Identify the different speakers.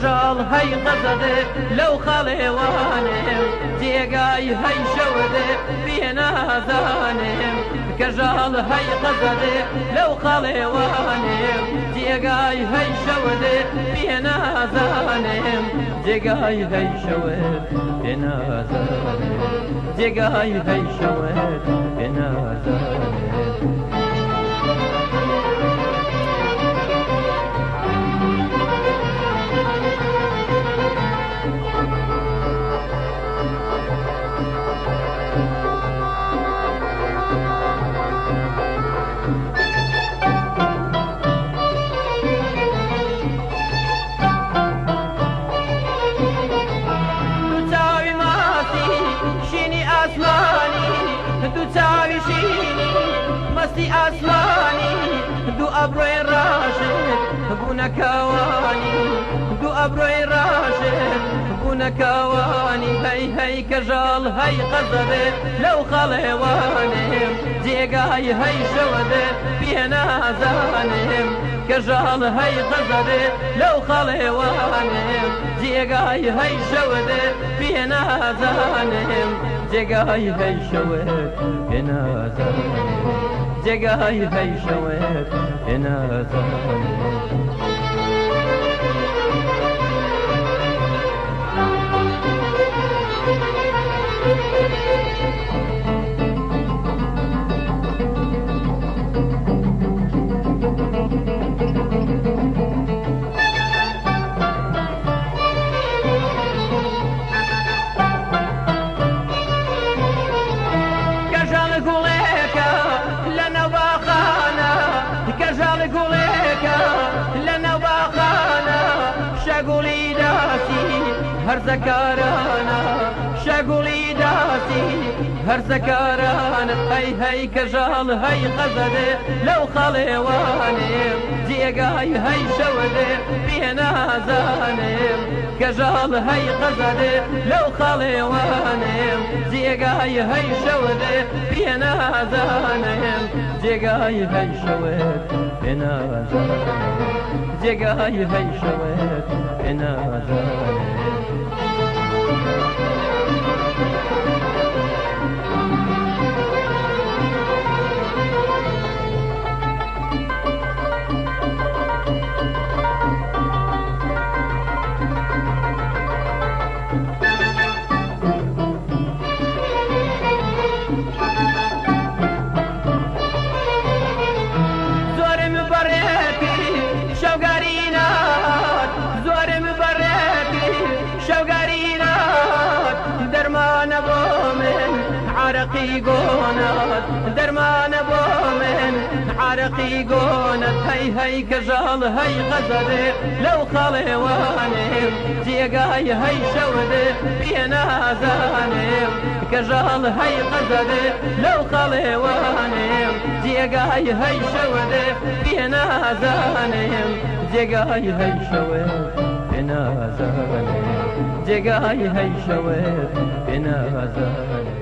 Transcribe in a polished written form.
Speaker 1: كجال هاي غزده لو خالوانم جيقاي هاي شوده بينا زانم كجال هاي غزده لو خالوانم جيقاي هاي شوده بينا زانم جيقاي هاي شوده بينا زانم جيقاي هاي شوده بينا زانم دو تاوی شینی مستی آسمانی دو ابروی راشد بونکوانی دو ابروی راشد بونکوانی هی هی کجال هی غزده لو خالوانم جیگای هی شوده بینا زانم كجال هاي غزده لو خالوانم جيقاي هاي شوده بينا زانم جيقاي هاي شوده بينا زانم جيقاي هاي شوده بينا زانم شاقولي داسي هر زكارانا شاقولي داسي هر زكارانا هاي هاي كجال هاي غزده لو خالوانم جيقاي هاي شوده بينا زانم كجال هاي غزده لو خالوانم جيقاي هاي شوده بينا زانم جيقاي هاي شوده بينا زانم جيقاي هاي شوده بينا زانم عرقي قونت درمان بومن عرقي قونت هي هي كجال هي غزده لو خالوانم جيقاي هي شوده بينا زانم كجال هي غزده لو خالوانم جيقاي هي شوده بينا زانم جيقاي هي شوده بينا زانم جيقاي هي شوده بينا زانم